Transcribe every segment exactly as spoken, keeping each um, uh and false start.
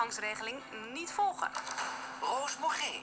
omgangsregeling niet volgen. Roos Morgé.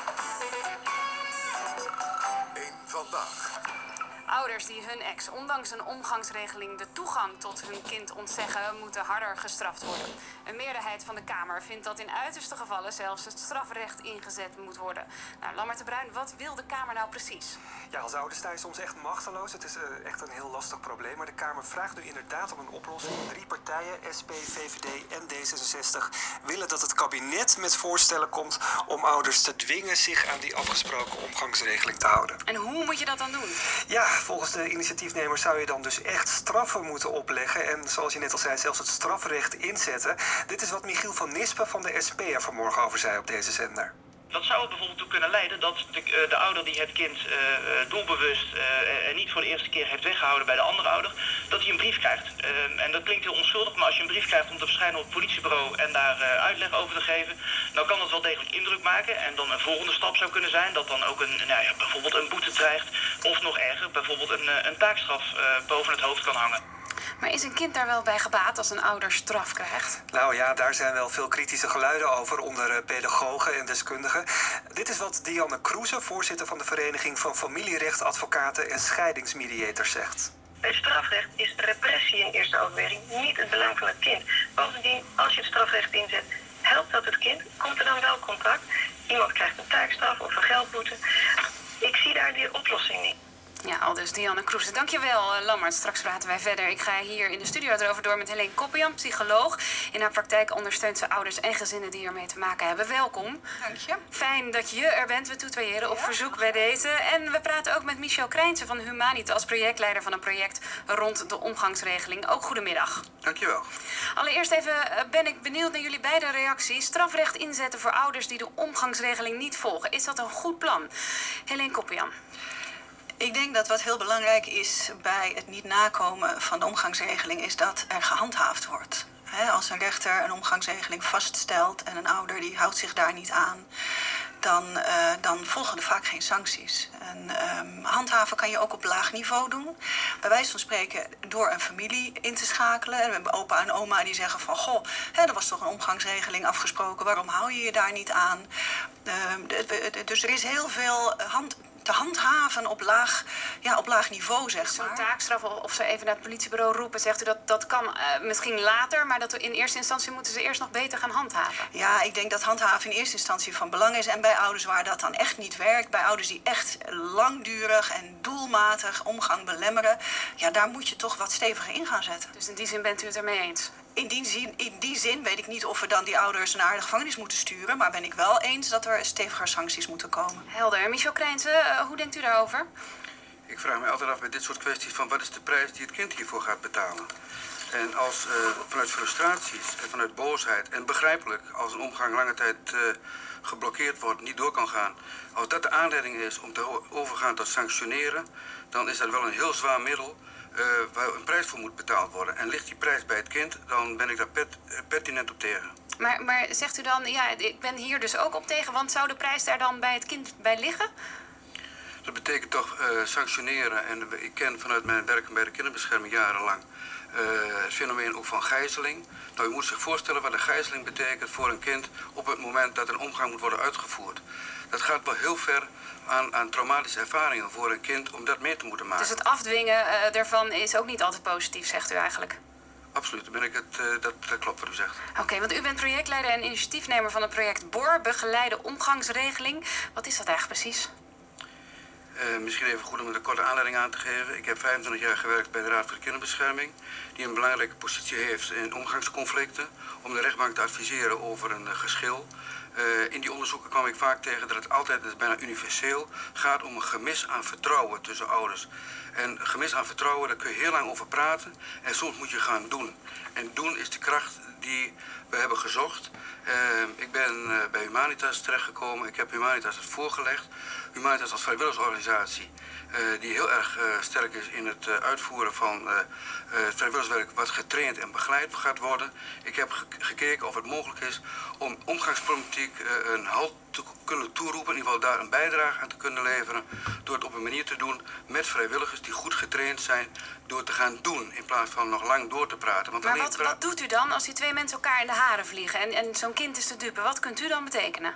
Eén vandaag. Ouders die hun ex ondanks een omgangsregeling de toegang tot hun kind ontzeggen, moeten harder gestraft worden. Een meerderheid van de Kamer vindt dat in uiterste gevallen zelfs het strafrecht ingezet moet worden. Nou, Lammert de Bruin, wat wil de Kamer nou precies? Ja, als ouder sta je soms echt machteloos. Het is uh, echt een heel lastig probleem. Maar de Kamer vraagt nu inderdaad om een oplossing. Drie partijen, S P, V V D en D zesenzestig, willen dat het kabinet met voorstellen komt om ouders te dwingen zich aan die afgesproken omgangsregeling te houden. En hoe moet je dat dan doen? Ja, volgens de initiatiefnemers zou je dan dus echt straffen moeten opleggen. En zoals je net al zei, zelfs het strafrecht inzetten. Dit is wat Michiel van Nispen van de S P er vanmorgen over zei op deze zender. Dat zou er bijvoorbeeld toe kunnen leiden dat de, uh, de ouder die het kind uh, doelbewust uh, en niet voor de eerste keer heeft weggehouden bij de andere ouder, dat hij een brief krijgt. Uh, en dat klinkt heel onschuldig, maar als je een brief krijgt om te verschijnen op het politiebureau en daar uh, uitleg over te geven, dan kan dat wel degelijk indruk maken. En dan een volgende stap zou kunnen zijn dat dan ook een, nou ja, bijvoorbeeld een boete dreigt, of nog erger, bijvoorbeeld een, een taakstraf uh, boven het hoofd kan hangen. Maar is een kind daar wel bij gebaat als een ouder straf krijgt? Nou ja, daar zijn wel veel kritische geluiden over onder pedagogen en deskundigen. Dit is wat Dianne Kroeze, voorzitter van de Vereniging van Familierechtadvocaten en Scheidingsmediators, zegt. Bij strafrecht is repressie in eerste overweging niet het belang van het kind. Bovendien, als je het strafrecht inzet, helpt dat het kind? Komt er dan wel contact? Iemand krijgt een taakstraf of een geldboete. Ik zie daar die oplossing niet. Ja, al dus Dianne Kroeze. Dankjewel, Lammert. Straks praten wij verder. Ik ga hier in de studio erover door met Helene Koppian, psycholoog. In haar praktijk ondersteunt ze ouders en gezinnen die ermee te maken hebben. Welkom. Dank je. Fijn dat je er bent. We tutoyeren op ja, verzoek bij deze. En we praten ook met Michel Krijnsen van Humanitas, projectleider van een project rond de omgangsregeling. Ook goedemiddag. Dankjewel. Allereerst even ben ik benieuwd naar jullie beide reacties. Strafrecht inzetten voor ouders die de omgangsregeling niet volgen. Is dat een goed plan? Helene Koppian. Ik denk dat wat heel belangrijk is bij het niet nakomen van de omgangsregeling is dat er gehandhaafd wordt. He, als een rechter een omgangsregeling vaststelt en een ouder die houdt zich daar niet aan, dan, uh, dan volgen er vaak geen sancties. En, um, handhaven kan je ook op laag niveau doen. Bij wijze van spreken door een familie in te schakelen. En we hebben opa en oma die zeggen van, goh, hè, er was toch een omgangsregeling afgesproken, waarom hou je je daar niet aan? Uh, de, de, de, dus er is heel veel hand... te handhaven op laag, ja, op laag niveau, zeg maar. Zo'n taakstraf of ze even naar het politiebureau roepen, zegt u dat dat kan uh, misschien later, maar dat we in eerste instantie moeten ze eerst nog beter gaan handhaven? Ja, ik denk dat handhaven in eerste instantie van belang is. En bij ouders waar dat dan echt niet werkt, bij ouders die echt langdurig en doelmatig omgang belemmeren, ja, daar moet je toch wat steviger in gaan zetten. Dus in die zin bent u het ermee eens? In die, zin, in die zin weet ik niet of we dan die ouders naar de gevangenis moeten sturen, maar ben ik wel eens dat er steviger sancties moeten komen. Helder. Michel Krijnsen, uh, hoe denkt u daarover? Ik vraag me altijd af bij dit soort kwesties van wat is de prijs die het kind hiervoor gaat betalen. En als uh, vanuit frustraties en vanuit boosheid en begrijpelijk als een omgang lange tijd uh, geblokkeerd wordt, niet door kan gaan. Als dat de aanleiding is om te overgaan tot sanctioneren, dan is dat wel een heel zwaar middel uh, waar een prijs voor moet betaald worden. En ligt die prijs bij het kind, dan ben ik daar pet, uh, pertinent op tegen. Maar, maar zegt u dan, ja, ik ben hier dus ook op tegen, want zou de prijs daar dan bij het kind bij liggen? Dat betekent toch uh, sanctioneren. En ik ken vanuit mijn werk bij de kinderbescherming jarenlang uh, het fenomeen ook van gijzeling. Nou, u moet zich voorstellen wat een gijzeling betekent voor een kind op het moment dat een omgang moet worden uitgevoerd. Dat gaat wel heel ver aan, aan traumatische ervaringen voor een kind om dat mee te moeten maken. Dus het afdwingen uh, daarvan is ook niet altijd positief, zegt u eigenlijk? Absoluut, dan ben ik het, uh, dat, dat klopt wat u zegt. Oké, okay, want u bent projectleider en initiatiefnemer van het project B O R, Begeleide Omgangsregeling. Wat is dat eigenlijk precies? Uh, misschien even goed om een korte aanleiding aan te geven. Ik heb vijfentwintig jaar gewerkt bij de Raad voor de Kinderbescherming, die een belangrijke positie heeft in omgangsconflicten, om de rechtbank te adviseren over een uh, geschil. Uh, in die onderzoeken kwam ik vaak tegen dat het altijd, het is bijna universeel, gaat om een gemis aan vertrouwen tussen ouders. En gemis aan vertrouwen, daar kun je heel lang over praten en soms moet je gaan doen. En doen is de kracht die we hebben gezocht. Uh, ik ben uh, bij Humanitas terechtgekomen. Ik heb Humanitas het voorgelegd. Humanitas als vrijwilligersorganisatie uh, die heel erg uh, sterk is in het uh, uitvoeren van uh, uh, het vrijwilligerswerk wat getraind en begeleid gaat worden. Ik heb ge gekeken of het mogelijk is om omgangsproblematiek uh, een halt te kunnen toeroepen, in ieder geval daar een bijdrage aan te kunnen leveren, door het op een manier te doen met vrijwilligers die goed getraind zijn door te gaan doen in plaats van nog lang door te praten. Want Maar alleen wat, pra- wat doet u dan als die twee mensen elkaar in de haren vliegen en, en zo'n kind is de dupe? Wat kunt u dan betekenen?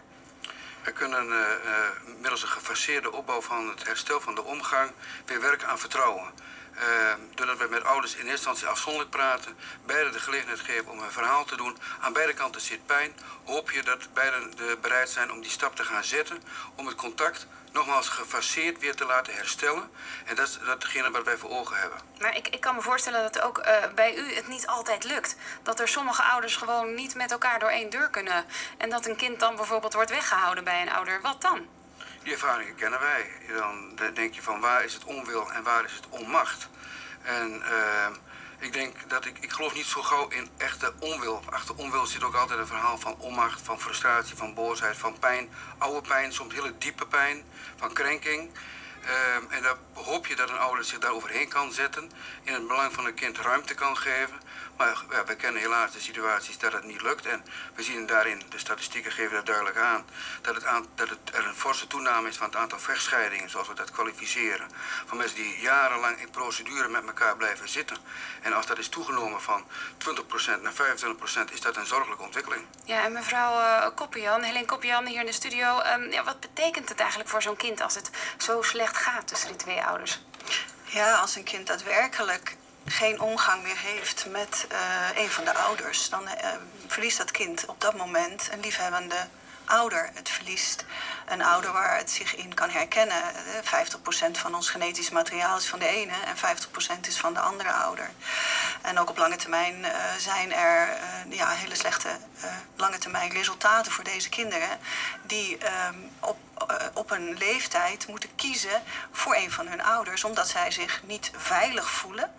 We kunnen uh, uh, middels een gefaseerde opbouw van het herstel van de omgang weer werken aan vertrouwen. Uh, doordat we met ouders in eerste instantie afzonderlijk praten, beiden de gelegenheid geven om een verhaal te doen. Aan beide kanten zit pijn. Hoop je dat beiden uh, bereid zijn om die stap te gaan zetten, om het contact nogmaals gefaseerd weer te laten herstellen. En dat is datgene wat wij voor ogen hebben. Maar ik, ik kan me voorstellen dat ook uh, bij u het niet altijd lukt. Dat er sommige ouders gewoon niet met elkaar door één deur kunnen. En dat een kind dan bijvoorbeeld wordt weggehouden bij een ouder. Wat dan? Die ervaringen kennen wij. Dan denk je van waar is het onwil en waar is het onmacht. En uh, ik denk dat ik, ik geloof niet zo gauw in echte onwil. Achter onwil zit ook altijd een verhaal van onmacht, van frustratie, van boosheid, van pijn. Oude pijn, soms hele diepe pijn, van krenking. Uh, en dan hoop je dat een ouder zich daar overheen kan zetten. In het belang van een kind ruimte kan geven. Maar ja, we kennen helaas de situaties dat het niet lukt. En we zien daarin, de statistieken geven dat duidelijk aan, dat, het aan, dat het, er een forse toename is van het aantal vechtscheidingen, zoals we dat kwalificeren. Van mensen die jarenlang in procedure met elkaar blijven zitten. En als dat is toegenomen van twintig procent naar vijfentwintig procent, is dat een zorgelijke ontwikkeling. Ja, en mevrouw uh, Koppian, Helene Koppian hier in de studio. Um, ja, wat betekent het eigenlijk voor zo'n kind als het zo slecht gaat tussen die twee ouders? Ja, als een kind daadwerkelijk geen omgang meer heeft met uh, een van de ouders, dan uh, verliest dat kind op dat moment een liefhebbende ouder. Het verliest een ouder waar het zich in kan herkennen. vijftig procent van ons genetisch materiaal is van de ene en vijftig procent is van de andere ouder. En ook op lange termijn uh, zijn er uh, ja, hele slechte uh, lange termijn resultaten voor deze kinderen die um, op, uh, op een leeftijd moeten kiezen voor een van hun ouders, omdat zij zich niet veilig voelen.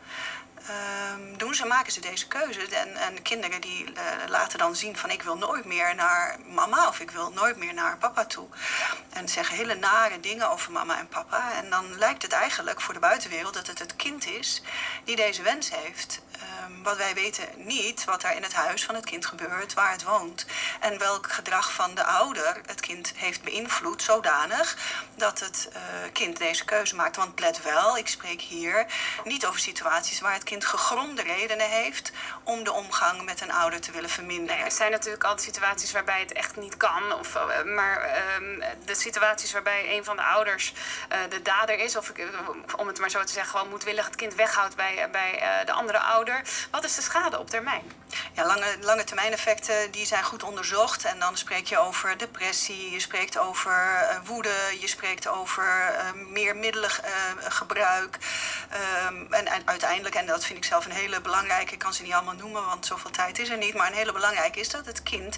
Um, doen ze, maken ze deze keuze. En, en kinderen die uh, laten dan zien van ik wil nooit meer naar mama of ik wil nooit meer naar papa toe. En zeggen hele nare dingen over mama en papa. En dan lijkt het eigenlijk voor de buitenwereld dat het het kind is die deze wens heeft. Um, wat wij weten niet wat er in het huis van het kind gebeurt, waar het woont. En welk gedrag van de ouder het kind heeft beïnvloed zodanig dat het uh, kind deze keuze maakt. Want let wel, ik spreek hier niet over situaties waar het kind gegronde redenen heeft om de omgang met een ouder te willen verminderen. Nee, er zijn natuurlijk altijd situaties waarbij het echt niet kan. Of, uh, maar uh, de situaties waarbij een van de ouders uh, de dader is, of uh, om het maar zo te zeggen, gewoon moedwillig het kind weghoudt bij, uh, bij uh, de andere ouder. Wat is de schade op termijn? Ja, lange, lange termijn effecten die zijn goed onderzocht. En dan spreek je over depressie, je spreekt over uh, woede, je spreekt over uh, meer middelengebruik. Uh, um, en, en uiteindelijk, en dat vind ik zelf een hele belangrijke, ik kan ze niet allemaal noemen, want zoveel tijd is er niet. Maar een hele belangrijke is dat het kind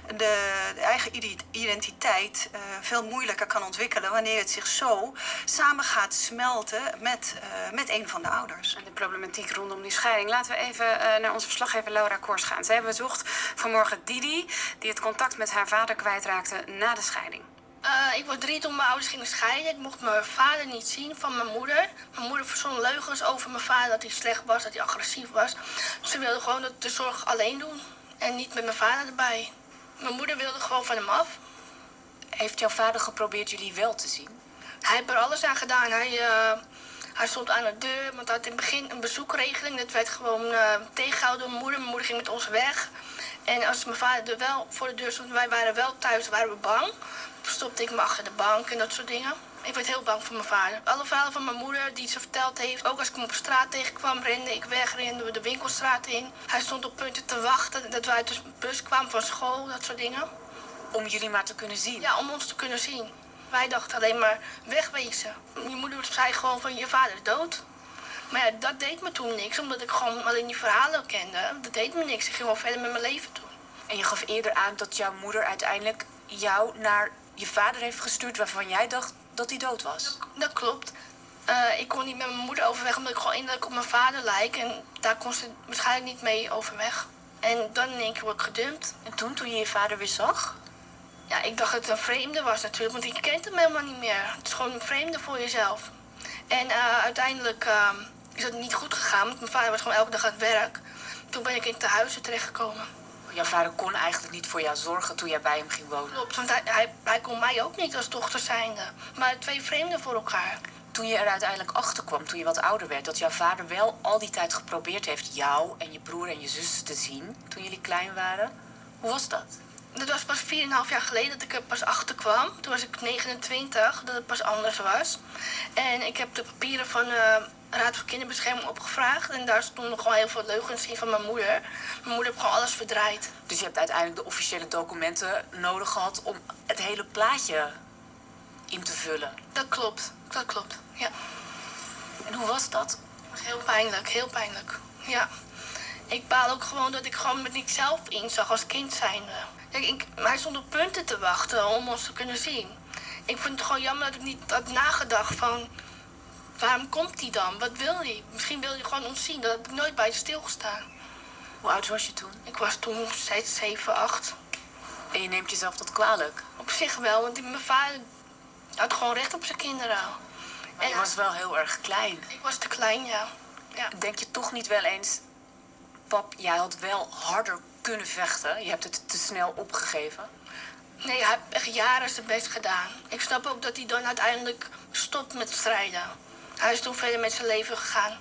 de, de eigen identiteit uh, veel moeilijker kan ontwikkelen wanneer het zich zo samen gaat smelten met, uh, met een van de ouders. En de problematiek rondom die scheiding. Laten we even uh, naar onze verslaggever Laura Kors gaan. Zij bezocht vanmorgen Didi, die het contact met haar vader kwijtraakte na de scheiding. Uh, ik was drie toen mijn ouders gingen scheiden. Ik mocht mijn vader niet zien van mijn moeder. Mijn moeder verzon leugens over mijn vader, dat hij slecht was, dat hij agressief was. Ze wilde gewoon de zorg alleen doen en niet met mijn vader erbij. Mijn moeder wilde gewoon van hem af. Heeft jouw vader geprobeerd jullie wel te zien? Hij heeft er alles aan gedaan. Hij, uh, hij stond aan de deur, want hij had in het begin een bezoekregeling. Dat werd gewoon uh, tegengehouden door mijn moeder. Mijn moeder ging met ons weg. En als mijn vader er wel voor de deur stond, wij waren wel thuis, waren we bang. Stopte ik me achter de bank en dat soort dingen. Ik werd heel bang voor mijn vader. Alle verhalen van mijn moeder die ze verteld heeft. Ook als ik hem op straat tegenkwam, rende ik weg, rende we de winkelstraat in. Hij stond op punten te wachten dat we uit de bus kwamen van school, dat soort dingen. Om jullie maar te kunnen zien? Ja, om ons te kunnen zien. Wij dachten alleen maar wegwezen. Je moeder zei gewoon van je vader is dood. Maar ja, dat deed me toen niks, omdat ik gewoon alleen die verhalen kende. Dat deed me niks. Ik ging gewoon verder met mijn leven toen. En je gaf eerder aan dat jouw moeder uiteindelijk jou naar je vader heeft gestuurd waarvan jij dacht dat hij dood was. Dat, dat klopt. Uh, ik kon niet met mijn moeder overweg omdat ik gewoon indruk op mijn vader lijk. En daar kon ze waarschijnlijk niet mee overweg. En dan in één keer word ik gedumpt. En toen, toen je je vader weer zag? Ja, ik dacht dat het een vreemde was natuurlijk, want je kent hem helemaal niet meer. Het is gewoon een vreemde voor jezelf. En uh, uiteindelijk uh, is het niet goed gegaan, want mijn vader was gewoon elke dag aan het werk. Toen ben ik in tehuizen terechtgekomen. Jouw vader kon eigenlijk niet voor jou zorgen toen jij bij hem ging wonen? Klopt, want hij, hij, hij kon mij ook niet als dochter zijnde. Maar twee vreemden voor elkaar. toen je er uiteindelijk achter kwam, toen je wat ouder werd, dat jouw vader wel al die tijd geprobeerd heeft jou en je broer en je zus te zien toen jullie klein waren? Hoe was dat? Dat was pas vier en een half jaar geleden dat ik er pas achter kwam. Toen was ik negenentwintig, dat het pas anders was. En ik heb de papieren van de Raad voor Kinderbescherming opgevraagd. En daar stonden gewoon heel veel leugens in van mijn moeder. Mijn moeder heeft gewoon alles verdraaid. Dus je hebt uiteindelijk de officiële documenten nodig gehad om het hele plaatje in te vullen? Dat klopt, dat klopt, ja. En hoe was dat? Het was heel pijnlijk, heel pijnlijk, ja. Ik baal ook gewoon dat ik gewoon met niet zelf inzag als kind zijnde. Kijk, ik, hij stond op punten te wachten om ons te kunnen zien. Ik vind het gewoon jammer dat ik niet had nagedacht van... waarom komt hij dan? Wat wil hij? Misschien wil hij gewoon ons zien. Dat heb ik nooit bij stilgestaan. Hoe oud was je toen? Ik was toen steeds zeven, acht. En je neemt jezelf dat kwalijk? Op zich wel, want mijn vader had gewoon recht op zijn kinderen. Maar en je was wel heel erg klein. Ik was te klein, ja. ja. Denk je toch niet wel eens... Pap, jij had wel harder kunnen vechten. Je hebt het te snel opgegeven. Nee, hij heeft echt jaren zijn best gedaan. Ik snap ook dat hij dan uiteindelijk stopt met strijden. Hij is toen verder met zijn leven gegaan.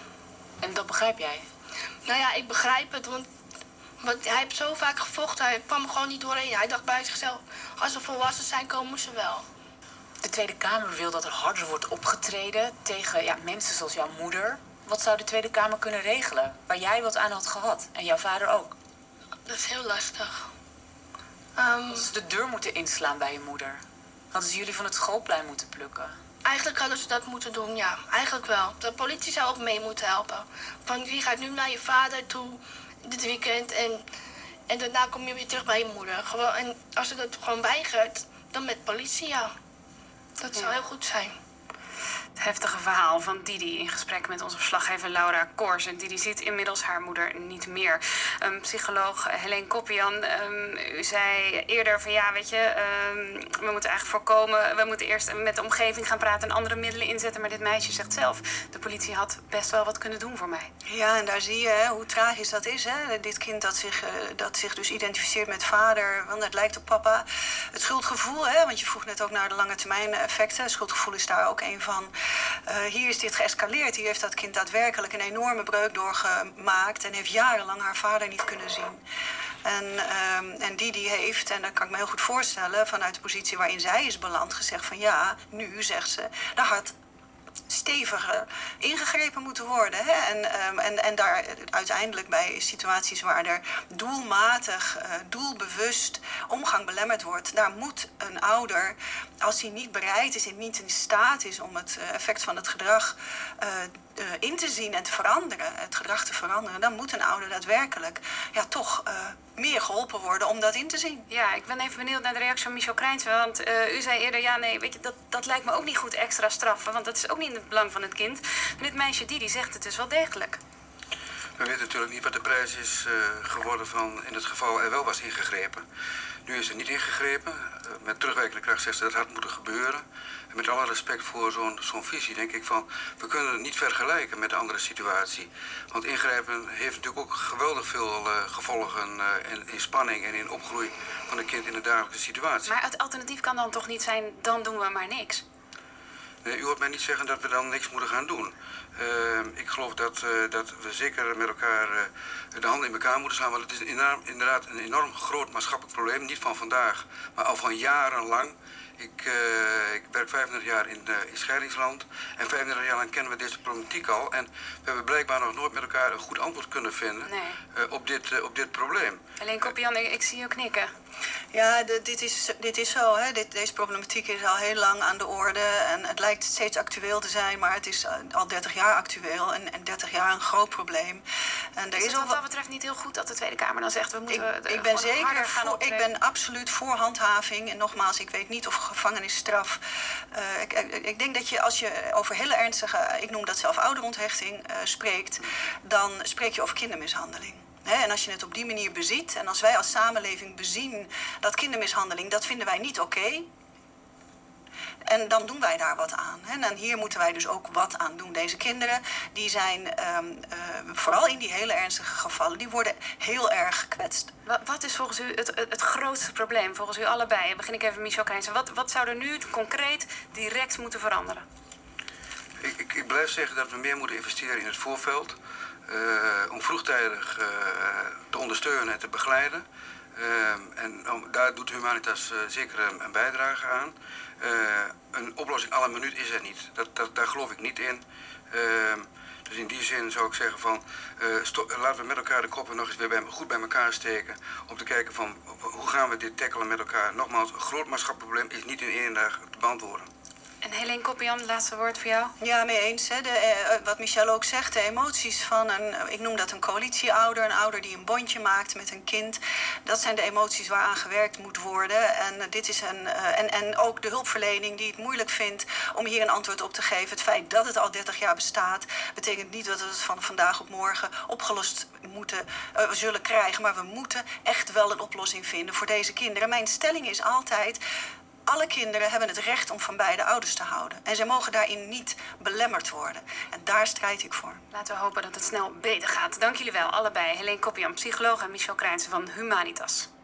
En dat begrijp jij? Nou ja, ik begrijp het, want, want hij heeft zo vaak gevochten. Hij kwam er gewoon niet doorheen. Hij dacht bij zichzelf, als ze volwassen zijn, komen ze wel. De Tweede Kamer wil dat er harder wordt opgetreden tegen ja, mensen zoals jouw moeder. Wat zou de Tweede Kamer kunnen regelen? Waar jij wat aan had gehad. En jouw vader ook. Dat is heel lastig. Um, Hadden ze de deur moeten inslaan bij je moeder? Hadden ze jullie van het schoolplein moeten plukken? Eigenlijk hadden ze dat moeten doen, ja. Eigenlijk wel. De politie zou ook mee moeten helpen. Van, je gaat nu naar je vader toe dit weekend en, en daarna kom je weer terug bij je moeder. Gewoon, en als ze dat gewoon weigert, dan met politie, ja. Dat zou Ja. heel goed zijn. Het heftige verhaal van Didi in gesprek met onze verslaggever Laura Koors. En Didi ziet inmiddels haar moeder niet meer. Um, psycholoog Helene Koppian, um, u zei eerder van ja, weet je, um, we moeten eigenlijk voorkomen, we moeten eerst met de omgeving gaan praten en andere middelen inzetten. Maar dit meisje zegt zelf, de politie had best wel wat kunnen doen voor mij. Ja, en daar zie je hè, hoe tragisch dat is. Hè? Dit kind dat zich, uh, dat zich dus identificeert met vader, want het lijkt op papa. Het schuldgevoel, hè, want je vroeg net ook naar de lange termijn effecten. Het schuldgevoel is daar ook een van. Uh, hier is dit geëscaleerd. Hier heeft dat kind daadwerkelijk een enorme breuk doorgemaakt en heeft jarenlang haar vader niet kunnen zien. En, uh, en die die heeft, en dat kan ik me heel goed voorstellen, vanuit de positie waarin zij is beland, gezegd van ja, nu, zegt ze, daar had steviger ingegrepen moeten worden. Hè? En, um, en, en daar uiteindelijk bij situaties waar er doelmatig, uh, doelbewust omgang belemmerd wordt, daar moet een ouder, als hij niet bereid is en niet in staat is om het effect van het gedrag uh, uh, in te zien en te veranderen, het gedrag te veranderen, dan moet een ouder daadwerkelijk ja, toch uh, meer geholpen worden om dat in te zien. Ja, ik ben even benieuwd naar de reactie van Michel Krijnsen. Want uh, u zei eerder, ja nee, weet je, dat, dat lijkt me ook niet goed extra straffen. Want dat is ook niet in het belang van het kind. En dit meisje Didi zegt het dus wel degelijk. We weten natuurlijk niet wat de prijs is uh, geworden van in het geval er wel was ingegrepen. Nu is er niet ingegrepen. Uh, met terugwerkende kracht zegt ze dat had moeten gebeuren. En met alle respect voor zo'n zo'n visie denk ik van, we kunnen het niet vergelijken met de andere situatie. Want ingrijpen heeft natuurlijk ook geweldig veel uh, gevolgen uh, in, in spanning en in opgroei van een kind in de dagelijkse situatie. Maar het alternatief kan dan toch niet zijn, dan doen we maar niks? Nee, u hoort mij niet zeggen dat we dan niks moeten gaan doen. Uh, ik geloof dat, uh, dat we zeker met elkaar uh, de handen in elkaar moeten slaan. Want het is enorm, inderdaad een enorm groot maatschappelijk probleem. Niet van vandaag, maar al van jarenlang. Ik, uh, ik werk vijfendertig jaar in, uh, in scheidingsland. En vijfendertig jaar lang kennen we deze problematiek al. En we hebben blijkbaar nog nooit met elkaar een goed antwoord kunnen vinden nee. uh, op, dit, uh, op dit probleem. Alleen Koppian, ik, ik zie u knikken. Ja, de, dit, is, dit is zo. Hè. Dit, deze problematiek is al heel lang aan de orde. En het lijkt steeds actueel te zijn, maar het is al dertig jaar actueel. En, en dertig jaar een groot probleem. En er is is het wat wel... dat betreft niet heel goed dat de Tweede Kamer dan zegt, we moeten ik, de, ik ben zeker harder gaan voor, optreden? ik ben absoluut voor handhaving. En nogmaals, ik weet niet of gevangenisstraf. Uh, ik, ik, ik denk dat je als je over hele ernstige, ik noem dat zelf ouderonthechting, uh, spreekt, dan spreek je over kindermishandeling. He, en als je het op die manier beziet, en als wij als samenleving bezien dat kindermishandeling, dat vinden wij niet oké. Okay. En dan doen wij daar wat aan. He. En hier moeten wij dus ook wat aan doen. Deze kinderen, die zijn, um, uh, vooral in die hele ernstige gevallen, die worden heel erg gekwetst. Wat, wat is volgens u het, het, het grootste probleem, volgens u allebei? Dan begin ik even met Michel Krijnsen. Wat, wat zou er nu concreet direct moeten veranderen? Ik, ik, ik blijf zeggen dat we meer moeten investeren in het voorveld. Uh, om vroegtijdig uh, te ondersteunen en te begeleiden. Uh, en om, daar doet Humanitas uh, zeker een, een bijdrage aan. Uh, een oplossing à la minuut is er niet. Dat, dat, daar geloof ik niet in. Uh, dus in die zin zou ik zeggen van... Uh, stop, laten we met elkaar de koppen nog eens weer bij, goed bij elkaar steken. Om te kijken van hoe gaan we dit tackelen met elkaar. Nogmaals, een groot maatschappelijk probleem is niet in één dag te beantwoorden. En Helene Koppian, laatste woord voor jou. Ja, mee eens. Hè. De, uh, wat Michel ook zegt, de emoties van een, ik noem dat een coalitieouder, een ouder die een bondje maakt met een kind. Dat zijn de emoties waaraan gewerkt moet worden. En, uh, dit is een, uh, en, en ook de hulpverlening die het moeilijk vindt om hier een antwoord op te geven. Het feit dat het al dertig jaar bestaat, betekent niet dat we het van vandaag op morgen opgelost moeten, uh, zullen krijgen. Maar we moeten echt wel een oplossing vinden voor deze kinderen. Mijn stelling is altijd... Alle kinderen hebben het recht om van beide ouders te houden. En zij mogen daarin niet belemmerd worden. En daar strijd ik voor. Laten we hopen dat het snel beter gaat. Dank jullie wel, allebei. Helene Koppian, psycholoog, en Michel Krijnsen van Humanitas.